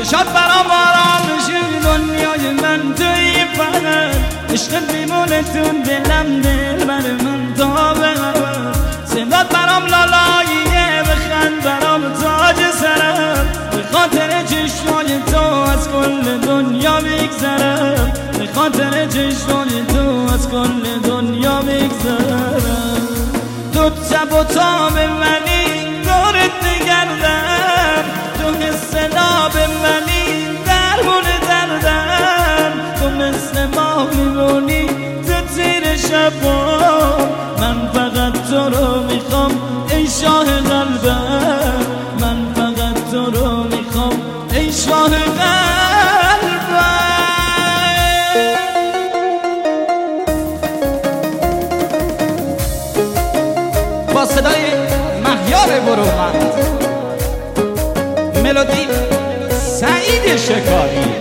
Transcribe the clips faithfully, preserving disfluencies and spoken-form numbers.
چشات برام آرام بشه دنیای من توی فقط عشقت میمونه تو دلم دل بر من تا به ابد صدات برام لالاییه بخند برام تاج سرم به خاطر چشمای تو از کل دنیا بگذرم به خاطر چشمای تو از کل دنیا بگذرم تو تب و تاب منی دورت بگردم تو حس ناب منی درمون دردم تو مثل ماه میمونی تو تیر شبا من فقط تو رو میخوام ای شاه قلبم من فقط تو رو میخوام ای شاه قلبم با صدای مهیار برومند ملودی سعید شکاری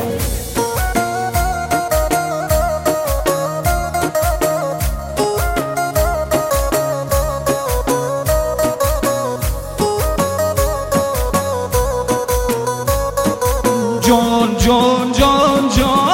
جون جون جون جون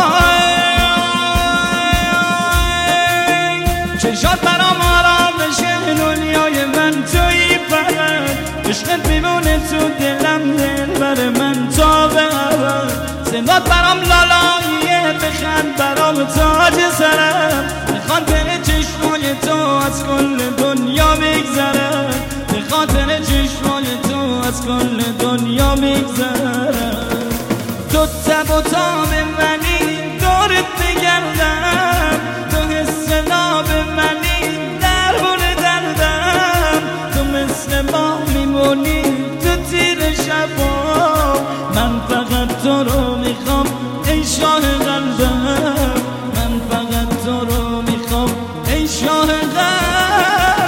چشات برام آرام بشه دنیای من توی فقط عشقت میمونه تو دلم دل بر من تا به ابد صدات برام لالاییه بخند برام تاج سرم به خاطر چشمای تو از کل دنیا بگذرم به خاطر چشمای تو از کل دنیا بگذرم تو تب و تاب منی دورت بگردم تو حس ناب منی درمون دردم تو مثل ماه میمونی تو تیر شبا من فقط تو رو میخوام ای شاه قلبم من فقط تو رو میخوام ای شاه قلبم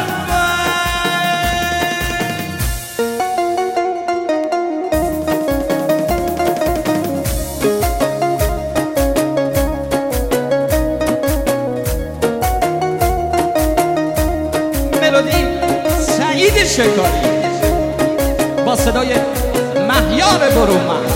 ملودی سعید شکاری با صدای مهیار برومند